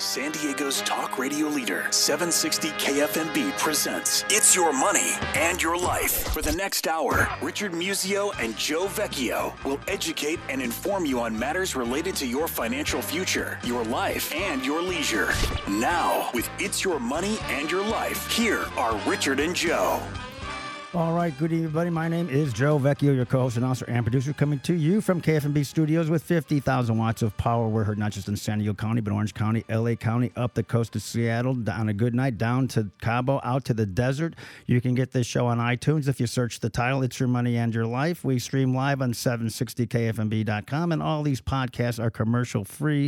San Diego's talk radio leader, 760 KFMB presents It's Your Money and Your Life. For the next hour, Richard Musio and Joe Vecchio will educate and inform you on matters related to your financial future, your life, and your leisure. Now, with It's Your Money and Your Life, here are Richard and Joe. All right, good evening, everybody. My name is Joe Vecchio, your co-host, announcer, and producer, coming to you from KFMB Studios with 50,000 watts of power. We're heard not just in San Diego County, but Orange County, LA County, up the coast of Seattle, on a good night, down to Cabo, out to the desert. You can get this show on iTunes if you search the title, It's Your Money and Your Life. We stream live on 760KFMB.com, and all these podcasts are commercial-free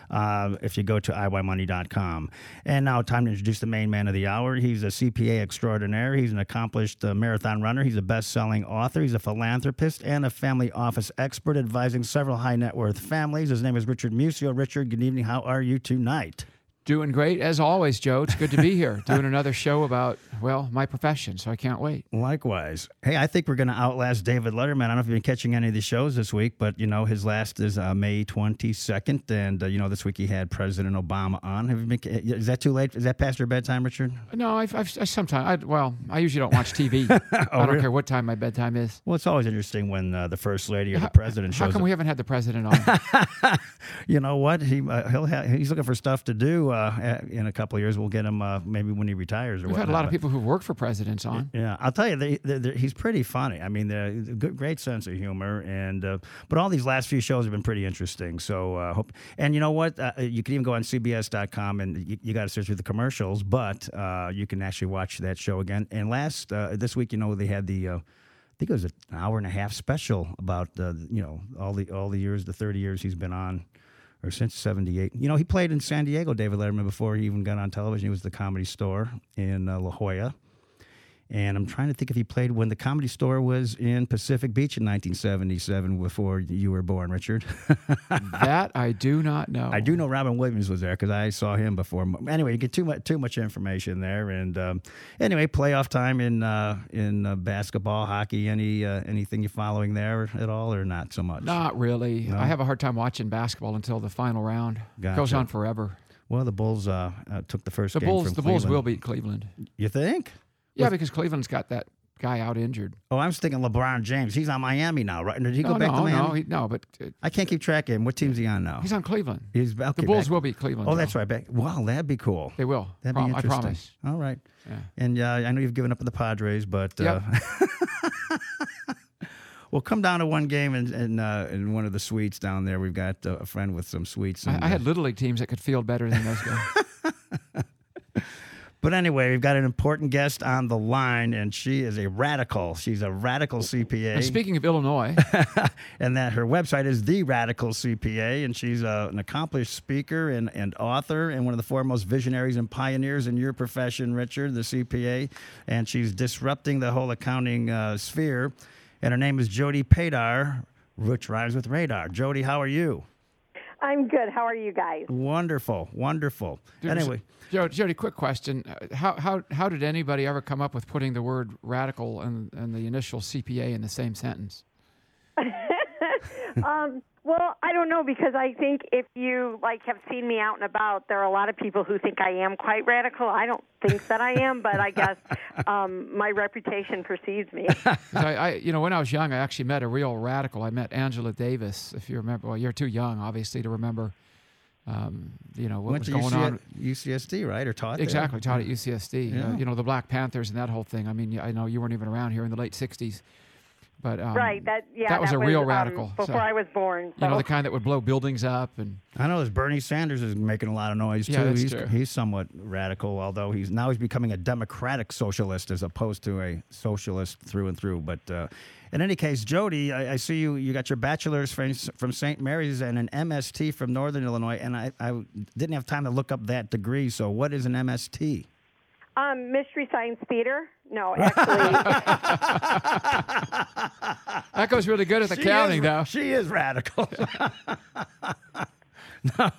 if you go to iYmoney.com. And now, time to introduce the main man of the hour. He's a CPA extraordinaire. He's an accomplished marathon runner. He's a best-selling author. He's a philanthropist and a family office expert advising several high-net-worth families. His name is Richard Musio. Richard, good evening. How are you tonight? Doing great, as always, Joe. It's good to be here, doing another show about, well, my profession, so I can't wait. Likewise. Hey, I think we're going to outlast David Letterman. I don't know if you've been catching any of the shows this week, but, you know, his last is May 22nd, and, you know, this week he had President Obama on. Have you been? Is that too late? Is that past your bedtime, Richard? No, I sometimes, I usually don't watch TV. I don't care what time my bedtime is. Well, it's always interesting when the First Lady or the President shows up. How come we haven't had the President on? You know what? He's looking for stuff to do. In a couple of years, we'll get him maybe when he retires or We've had a lot of people who've worked for presidents on. Yeah, I'll tell you, he's pretty funny. I mean, great sense of humor, and but all these last few shows have been pretty interesting. So hope, and you know what? You can even go on CBS.com and you got to search through the commercials, but you can actually watch that show again. And this week, you know, they had the. I think it was an hour and a half special about you know, all the years, the 30 years he's been on. Or since 78. You know, he played in San Diego, David Letterman, before he even got on television. He was at the Comedy Store in La Jolla. And I'm trying to think if he played when the Comedy Store was in Pacific Beach in 1977 before you were born, Richard. That I do not know. I do know Robin Williams was there because I saw him before. Anyway, you get too much information there. And anyway, playoff time in basketball, hockey. Anything you following there at all, or not so much? Not really. No? I have a hard time watching basketball until the final round. Gotcha. It goes on forever. Well, the Bulls took the first game from Cleveland. The Bulls will beat Cleveland. You think? Yeah, because Cleveland's got that guy out injured. Oh, I was thinking LeBron James. He's on Miami now, right? Did he go back to Miami? No, but I can't keep track of him. What team's he on now? He's on Cleveland. The Bulls will beat Cleveland. Oh, that's right. Wow, that'd be cool. They will. That'd be interesting. I promise. All right. Yeah. And I know you've given up on the Padres, but yep. We'll come down to one game in one of the suites down there. We've got a friend with some suites. I had Little League teams that could field better than those guys. But anyway, we've got an important guest on the line, and she is a radical. She's a radical CPA. And speaking of Illinois. And that her website is The Radical CPA, and she's an accomplished speaker and author and one of the foremost visionaries and pioneers in your profession, Richard, the CPA. And she's disrupting the whole accounting sphere. And her name is Jody Padar, which rhymes with radar. Jody, how are you? I'm good. How are you guys? Wonderful, wonderful. Anyway, Jody, quick question: How did anybody ever come up with putting the word radical and the initial CPA in the same sentence? Well, I don't know, because I think if you have seen me out and about, there are a lot of people who think I am quite radical. I don't think that I am, but I guess my reputation precedes me. When I was young, I actually met a real radical. I met Angela Davis, if you remember. Well, you're too young, obviously, to remember. What was going on. UCSD, right? Or taught there? Exactly, taught at UCSD. Yeah. The Black Panthers and that whole thing. I mean, I know you weren't even around here in the late 60s. But, right, that was a real radical. Before I was born. So. The kind that would blow buildings up. And I know this Bernie Sanders is making a lot of noise too. Yeah, that's true. He's somewhat radical, although he's becoming a democratic socialist as opposed to a socialist through and through. But in any case, Jody, I see you got your bachelor's from St. Mary's and an MST from Northern Illinois, and I didn't have time to look up that degree. So what is an MST? Mystery Science Theater. No, actually. That goes really good at the counting, though. She is radical. No.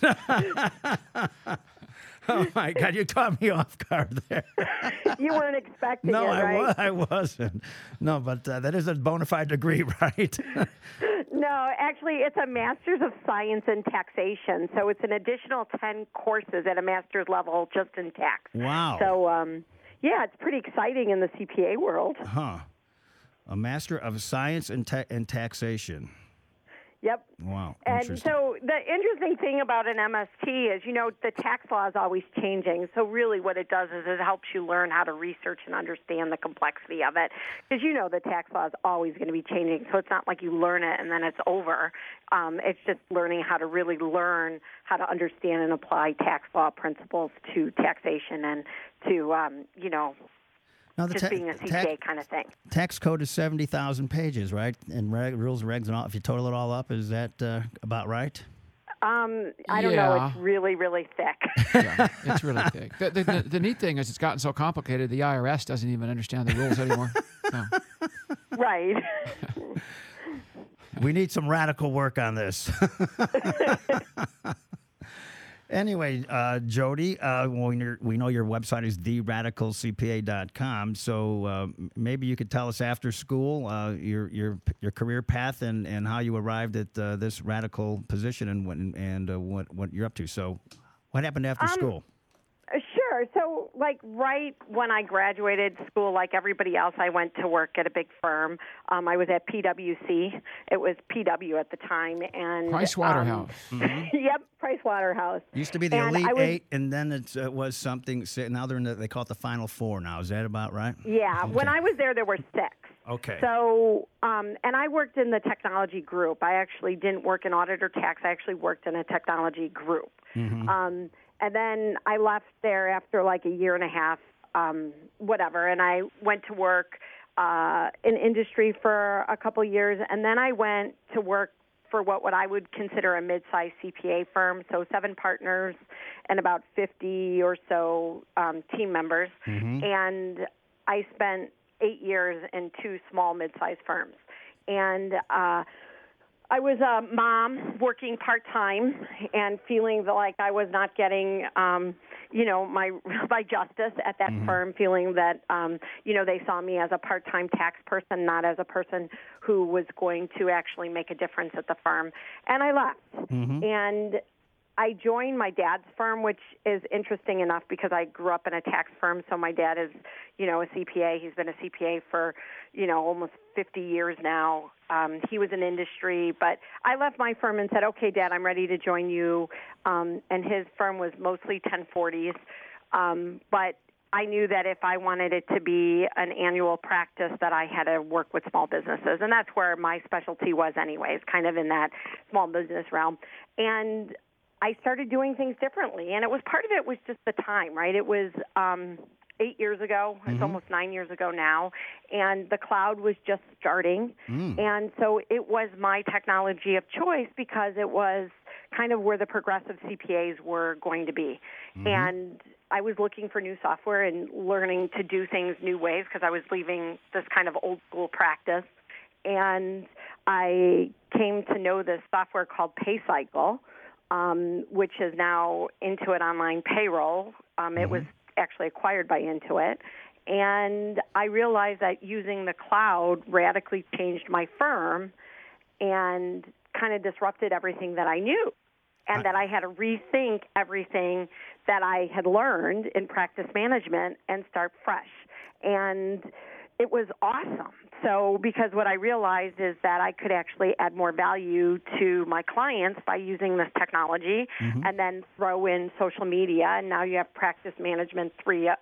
Oh, my God, you caught me off guard there. You weren't expecting no, it, right? I wasn't. No, but that is a bona fide degree, right? No, actually, it's a Master's of Science in Taxation. So it's an additional 10 courses at a master's level just in tax. Wow. So, yeah, it's pretty exciting in the CPA world. Huh. A Master of Science in Taxation. Yep. Wow. And Interesting. so the interesting thing about an MST is, the tax law is always changing. So really what it does is it helps you learn how to research and understand the complexity of it. Because the tax law is always going to be changing. So it's not like you learn it and then it's over. It's just learning how to really learn how to understand and apply tax law principles to taxation and to, now, just being a CPA kind of thing. Tax code is 70,000 pages, right? And rules and regs and all. If you total it all up, is that about right? I don't know. It's really, really thick. Yeah, it's really thick. The neat thing is it's gotten so complicated, the IRS doesn't even understand the rules anymore. No. Right. We need some radical work on this. Anyway, Jody, we know your website is theradicalcpa.com, so maybe you could tell us after school your career path and how you arrived at this radical position and what you're up to. So, what happened after school? Sure. So, right when I graduated school, like everybody else, I went to work at a big firm. I was at PwC. It was PW at the time, and Price Waterhouse. Yep, Price Waterhouse. Used to be the Elite Eight, and then it was something. Now they call it the Final Four. Now is that about right? Yeah. Okay. When I was there were 6. Okay. So, and I worked in the technology group. I actually didn't work in audit or tax. I actually worked in a technology group. Mm-hmm. And then I left there after like a year and a half, whatever, and I went to work in industry for a couple years, and then I went to work for what I would consider a mid-sized CPA firm, so 7 partners and about 50 or so team members. Mm-hmm. And I spent 8 years in 2 small mid-sized firms. And I was a mom working part-time and feeling like I was not getting, my justice at that mm-hmm. firm, feeling that, they saw me as a part-time tax person, not as a person who was going to actually make a difference at the firm. And I left. Mm-hmm. And I joined my dad's firm, which is interesting enough because I grew up in a tax firm. So my dad is, a CPA. He's been a CPA for, almost 50 years now. He was in industry, but I left my firm and said, okay, Dad, I'm ready to join you. And his firm was mostly 1040s. But I knew that if I wanted it to be an annual practice that I had to work with small businesses. And that's where my specialty was anyways, kind of in that small business realm. And I started doing things differently, and part of it was just the time, right? It was 8 years ago. It's mm-hmm. almost 9 years ago now, and the cloud was just starting. And so it was my technology of choice because it was kind of where the progressive CPAs were going to be. Mm-hmm. And I was looking for new software and learning to do things new ways because I was leaving this kind of old school practice. And I came to know this software called PayCycle, which is now Intuit Online Payroll. Mm-hmm. It was actually acquired by Intuit. And I realized that using the cloud radically changed my firm and kind of disrupted everything that I knew. And that I had to rethink everything that I had learned in practice management and start fresh. And it was awesome. So because what I realized is that I could actually add more value to my clients by using this technology mm-hmm. and then throw in social media. And now you have practice management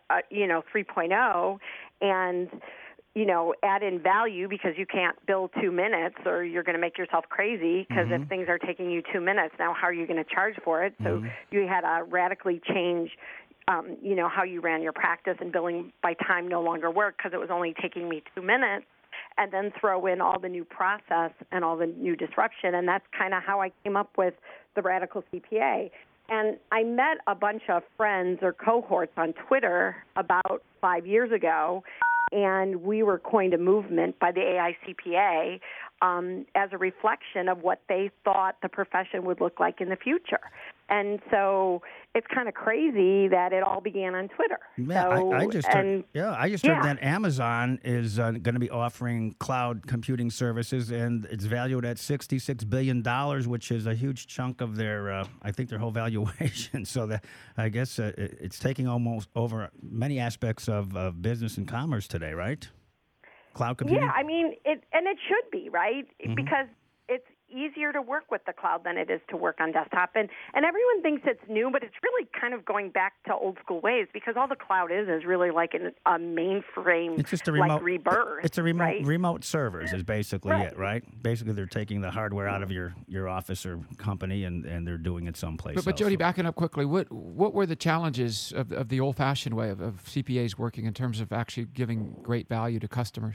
3.0 and, add in value because you can't bill 2 minutes or you're going to make yourself crazy because mm-hmm. if things are taking you 2 minutes, now how are you going to charge for it? Mm-hmm. So you had to radically change how you ran your practice, and billing by time no longer worked because it was only taking me 2 minutes, and then throw in all the new process and all the new disruption. And that's kind of how I came up with the Radical CPA. And I met a bunch of friends or cohorts on Twitter about 5 years ago, and we were coined a movement by the AICPA as a reflection of what they thought the profession would look like in the future. And so it's kind of crazy that it all began on Twitter. Yeah, so, I just heard that Amazon is going to be offering cloud computing services, and it's valued at $66 billion, which is a huge chunk of their, I think, their whole valuation. So that I guess it's taking almost over many aspects of business and commerce today, right? Cloud computing? Yeah, I mean, it should be, right? Because it's easier to work with the cloud than it is to work on desktop. And everyone thinks it's new, but it's really kind of going back to old school ways, because all the cloud is really like a mainframe, it's just a remote, like rebirth. It's a remote, right? remote servers is basically it, right? Basically, they're taking the hardware out of your office or company, and they're doing it someplace else. But Jody, backing up quickly, what were the challenges of the old-fashioned way of CPAs working in terms of actually giving great value to customers?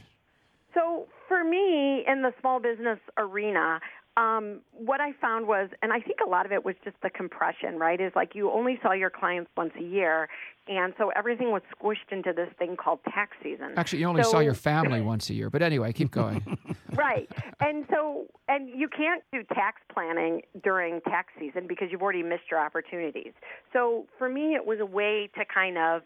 So for me, in the small business arena, what I found was, and I think a lot of it was just the compression, right, is like you only saw your clients once a year, and so everything was squished into this thing called tax season. Actually, you only saw your family once a year, but anyway, keep going. Right. And you can't do tax planning during tax season because you've already missed your opportunities. So for me, it was a way to kind of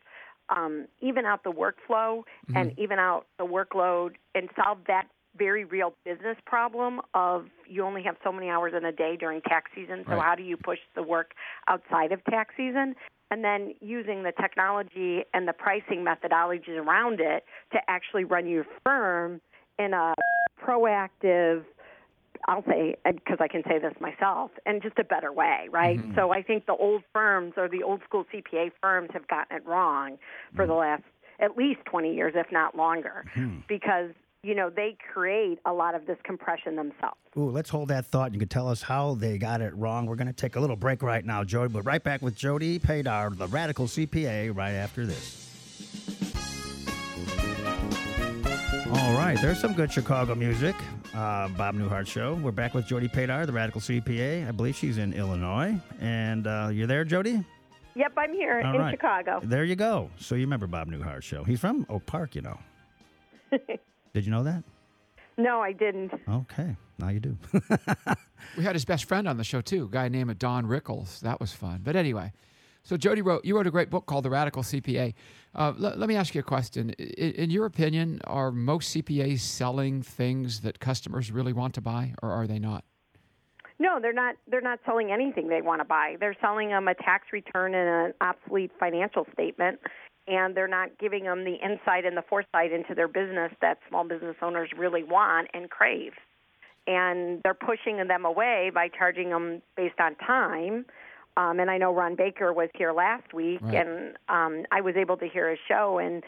even out the workflow and even out the workload and solve that very real business problem of you only have so many hours in a day during tax season, so how do you push the work outside of tax season? And then using the technology and the pricing methodologies around it to actually run your firm in a proactive, I'll say, because I can say this myself, and just a better way, right? So I think the old firms or the old school CPA firms have gotten it wrong for the last at least 20 years, if not longer, because they create a lot of this compression themselves. Ooh, let's hold that thought. You can tell us how they got it wrong. We're going to take a little break right now, Jody. But right back with Jody Paydar, the Radical CPA, right after this. All right, there's some good Chicago music. Bob Newhart Show. We're back with Jody Paydar, the Radical CPA. I believe she's in Illinois. And you're there, Jody? Yep, I'm here in Chicago. There you go. So you remember Bob Newhart Show. He's from Oak Park, Did you know that? No, I didn't. Okay, now you do. We had his best friend on the show, too, a guy named Don Rickles. That was fun. But anyway, so Jody you wrote a great book called The Radical CPA. Let me ask you a question. In your opinion, are most CPAs selling things that customers really want to buy, or are they not? No, they're not. They're not selling anything they want to buy. They're selling them a tax return and an obsolete financial statement, and they're not giving them the insight and the foresight into their business that small business owners really want and crave. And they're pushing them away by charging them based on time. And I know Ron Baker was here last week, and I was able to hear his show. And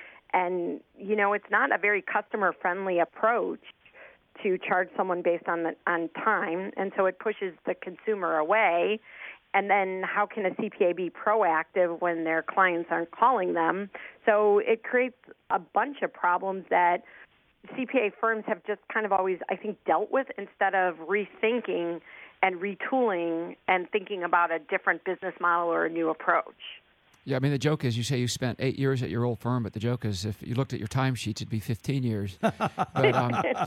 it's not a very customer-friendly approach to charge someone based on time, and so it pushes the consumer away. And then how can a CPA be proactive when their clients aren't calling them? So it creates a bunch of problems that CPA firms have just kind of always, I think, dealt with instead of rethinking and retooling and thinking about a different business model or a new approach. Yeah, I mean, the joke is you say you spent 8 years at your old firm, but the joke is if you looked at your timesheets, it'd be 15 years. But,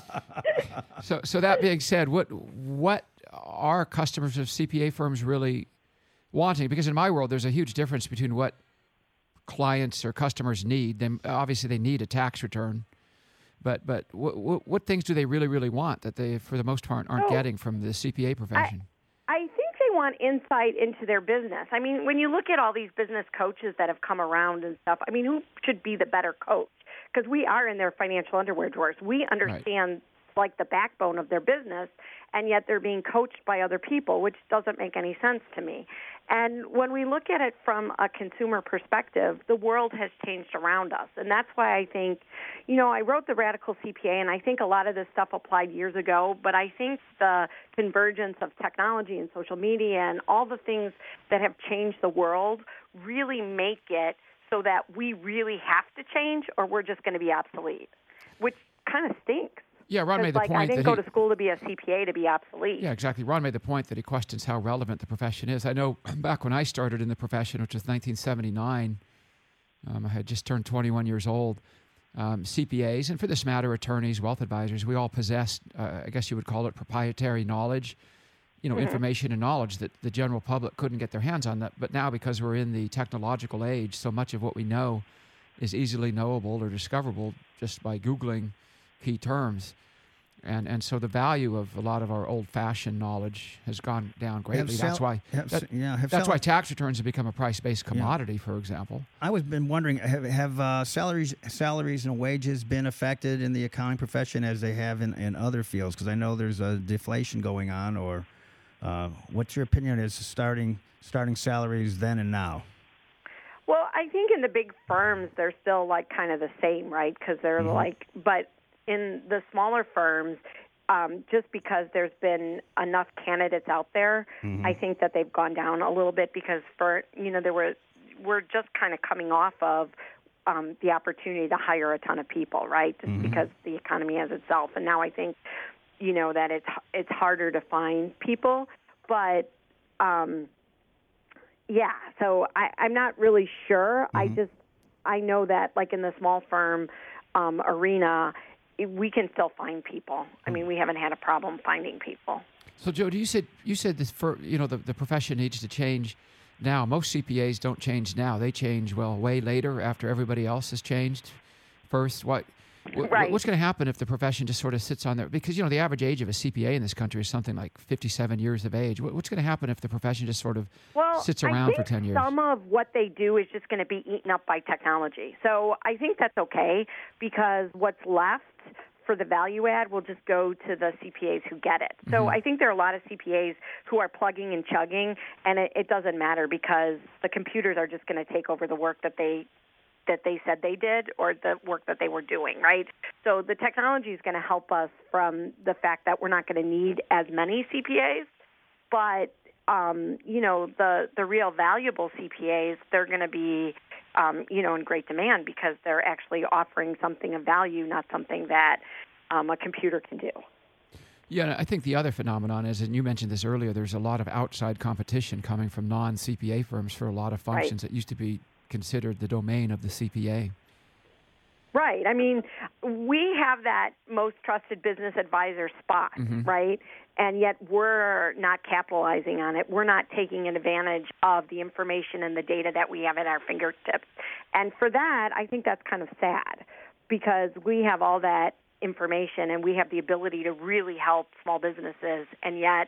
so that being said, what are customers of CPA firms really wanting? Because in my world, there's a huge difference between what clients or customers need. Obviously, they need a tax return. But what things do they really, really want that they, for the most part, aren't getting from the CPA profession? I think they want insight into their business. I mean, when you look at all these business coaches that have come around and stuff, I mean, who should be the better coach? Because we are in their financial underwear drawers. We understand like the backbone of their business, and yet they're being coached by other people, which doesn't make any sense to me. And when we look at it from a consumer perspective, the world has changed around us. And that's why I think, I wrote The Radical CPA, and I think a lot of this stuff applied years ago, but I think the convergence of technology and social media and all the things that have changed the world really make it so that we really have to change or we're just going to be obsolete, which kind of stinks. Yeah, Ron made the point I didn't go to school to be a CPA to be obsolete. Yeah, exactly. Ron made the point that he questions how relevant the profession is. I know back when I started in the profession, which was 1979, I had just turned 21 years old. CPAs, and for this matter, attorneys, wealth advisors, we all possessed, I guess you would call it proprietary knowledge information and knowledge that the general public couldn't get their hands on. That, but now, because we're in the technological age, so much of what we know is easily knowable or discoverable just by Googling key terms. And so the value of a lot of our old-fashioned knowledge has gone down greatly. That's why tax returns have become a price-based commodity, for example. I was been wondering, have salaries and wages been affected in the accounting profession as they have in other fields? Because I know there's a deflation going on. Or what's your opinion as starting salaries then and now? Well, I think in the big firms they're still like kind of the same, right? Because they're but in the smaller firms, just because there's been enough candidates out there, I think that they've gone down a little bit because we're just kind of coming off of the opportunity to hire a ton of people, right? Just because the economy has itself, and now I think that it's harder to find people, but so I'm not really sure. I know that like in the small firm arena, we can still find people. I mean, we haven't had a problem finding people. So, Joe, you said this the profession needs to change now. Most CPAs don't change now; they change way later after everybody else has changed first. What's going to happen if the profession just sort of sits on there? Because the average age of a CPA in this country is something like 57 years of age. What's going to happen if the profession just sort of sits around for 10 years? Some of what they do is just going to be eaten up by technology. So I think that's okay, because what's left for the value add will just go to the CPAs who get it. So I think there are a lot of CPAs who are plugging and chugging, and it doesn't matter because the computers are just going to take over the work that they said they did, or the work that they were doing, right? So the technology is going to help us from the fact that we're not going to need as many CPAs, but the real valuable CPAs, they're going to be in great demand because they're actually offering something of value, not something that a computer can do. Yeah, I think the other phenomenon is, and you mentioned this earlier, there's a lot of outside competition coming from non-CPA firms for a lot of functions that used to be considered the domain of the CPA. Right. I mean, we have that most trusted business advisor spot, right? And yet we're not capitalizing on it. We're not taking advantage of the information and the data that we have at our fingertips. And for that, I think that's kind of sad, because we have all that information and we have the ability to really help small businesses, and yet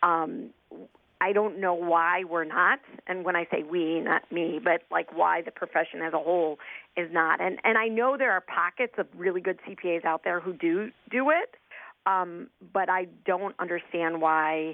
I don't know why we're not, and when I say we, not me, but like why the profession as a whole is not. And I know there are pockets of really good CPAs out there who do it, but I don't understand why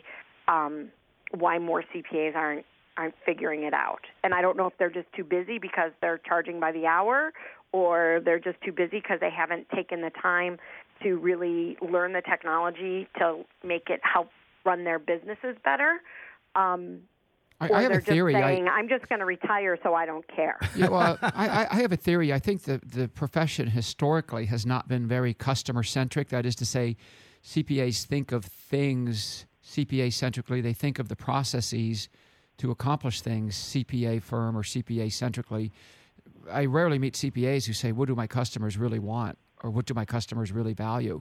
more CPAs aren't figuring it out. And I don't know if they're just too busy because they're charging by the hour, or they're just too busy because they haven't taken the time to really learn the technology to make it help run their businesses better. I have a theory. Saying, I'm just going to retire, so I don't care. Yeah, well, I have a theory. I think the profession historically has not been very customer-centric. That is to say, CPAs think of things CPA-centrically. They think of the processes to accomplish things CPA firm or CPA-centrically. I rarely meet CPAs who say, what do my customers really want, or what do my customers really value?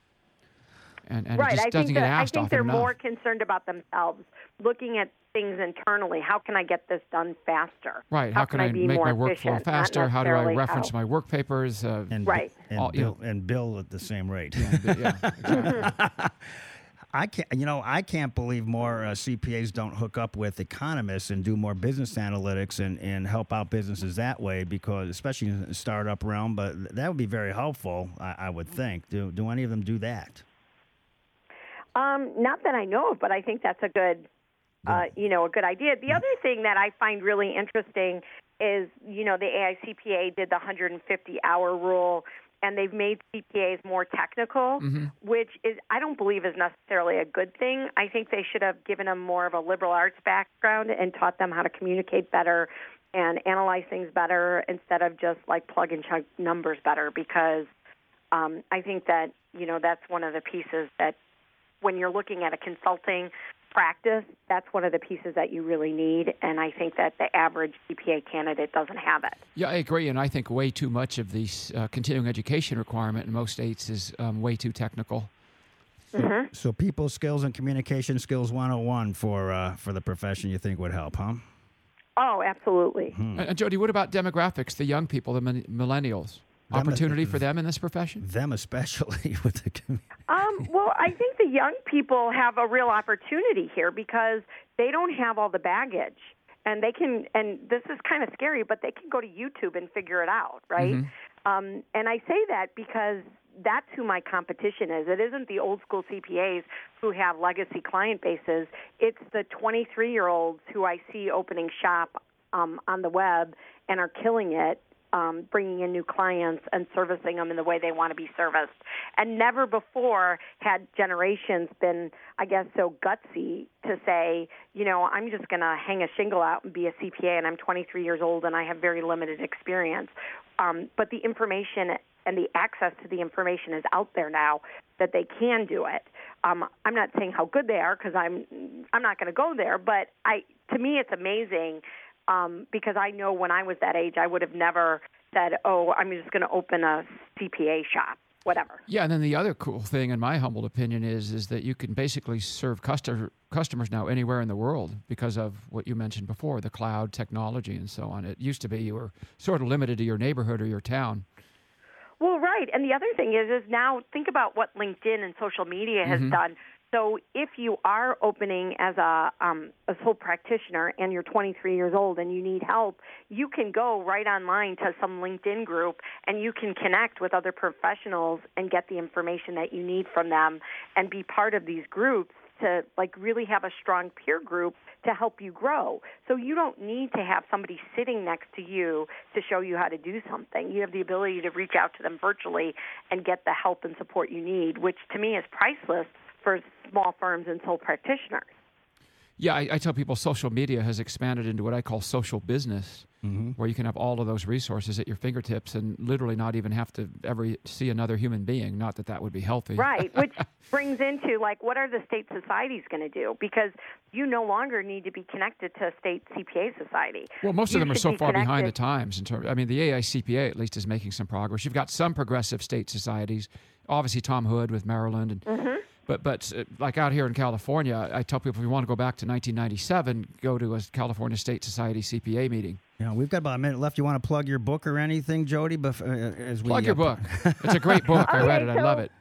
And right. It just doesn't get asked often enough. I think they're more concerned about themselves, looking at things internally. How can I get this done faster? Right. How can I make my workflow faster? How do I reference my work papers? And bill at the same rate. Yeah, exactly. I can't believe more CPAs don't hook up with economists and do more business analytics and help out businesses that way, because especially in the startup realm, but that would be very helpful, I would think. Do any of them do that? Not that I know of, but I think that's a good, a good idea. The other thing that I find really interesting is, the AICPA did the 150-hour rule, and they've made CPAs more technical, which I don't believe is necessarily a good thing. I think they should have given them more of a liberal arts background and taught them how to communicate better and analyze things better instead of just like plug and chug numbers better, because I think that, that's one of the pieces that when you're looking at a consulting practice, that's one of the pieces that you really need, and I think that the average CPA candidate doesn't have it. Yeah, I agree, and I think way too much of the continuing education requirement in most states is way too technical. So people skills and communication skills 101 for the profession you think would help, huh? Oh, absolutely. And Jody, what about demographics, the young people, the millennials? Opportunity for them in this profession? Them especially with the community. Well, I think the young people have a real opportunity here because they don't have all the baggage. And they can, and this is kind of scary, but they can go to YouTube and figure it out, right? And I say that because that's who my competition is. It isn't the old school CPAs who have legacy client bases. It's the 23-year-olds who I see opening shop on the web and are killing it, bringing in new clients and servicing them in the way they want to be serviced. And never before had generations been, I guess, so gutsy to say, you know, I'm just going to hang a shingle out and be a CPA, and I'm 23 years old and I have very limited experience. But the information and the access to the information is out there now that they can do it. I'm not saying how good they are because I'm not going to go there, but to me it's amazing because I know when I was that age I would have never said, oh, I'm just going to open a CPA shop, whatever. Yeah, and then the other cool thing, in my humble opinion, is that you can basically serve customers now anywhere in the world because of what you mentioned before, the cloud technology and so on. It used to be you were sort of limited to your neighborhood or your town. Well, right. And the other thing is now think about what LinkedIn and social media has done. So if you are opening as a sole practitioner and you're 23 years old and you need help, you can go right online to some LinkedIn group and you can connect with other professionals and get the information that you need from them and be part of these groups to like really have a strong peer group to help you grow. So you don't need to have somebody sitting next to you to show you how to do something. You have the ability to reach out to them virtually and get the help and support you need, which to me is priceless for small firms and sole practitioners. Yeah, I tell people social media has expanded into what I call social business, where you can have all of those resources at your fingertips and literally not even have to ever see another human being. Not that that would be healthy. Right, which brings into, like, what are the state societies going to do? Because you no longer need to be connected to a state CPA society. Well, most of them are so far behind the times. I mean, the AICPA at least is making some progress. You've got some progressive state societies. Obviously, Tom Hood with Maryland and But like out here in California, I tell people if you want to go back to 1997, go to a California State Society CPA meeting. Yeah, we've got about a minute left. You want to plug your book or anything, Jody? Plug your book. It's a great book. I read it. I love it.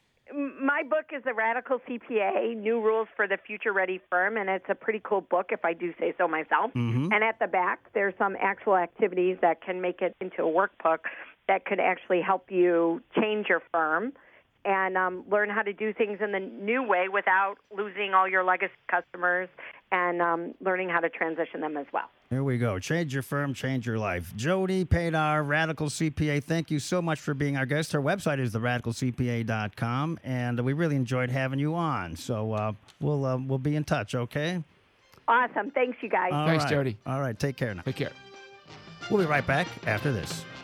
My book is The Radical CPA, New Rules for the Future Ready Firm, and it's a pretty cool book, if I do say so myself. And at the back, there's some actual activities that can make it into a workbook that could actually help you change your firm and learn how to do things in the new way without losing all your legacy customers and learning how to transition them as well. There we go. Change your firm, change your life. Jody Paydar, Radical CPA, thank you so much for being our guest. Her website is theradicalcpa.com, and we really enjoyed having you on. So we'll be in touch, okay? Awesome. Thanks, you guys. Thanks, Jody. All right. Take care now. Take care. We'll be right back after this.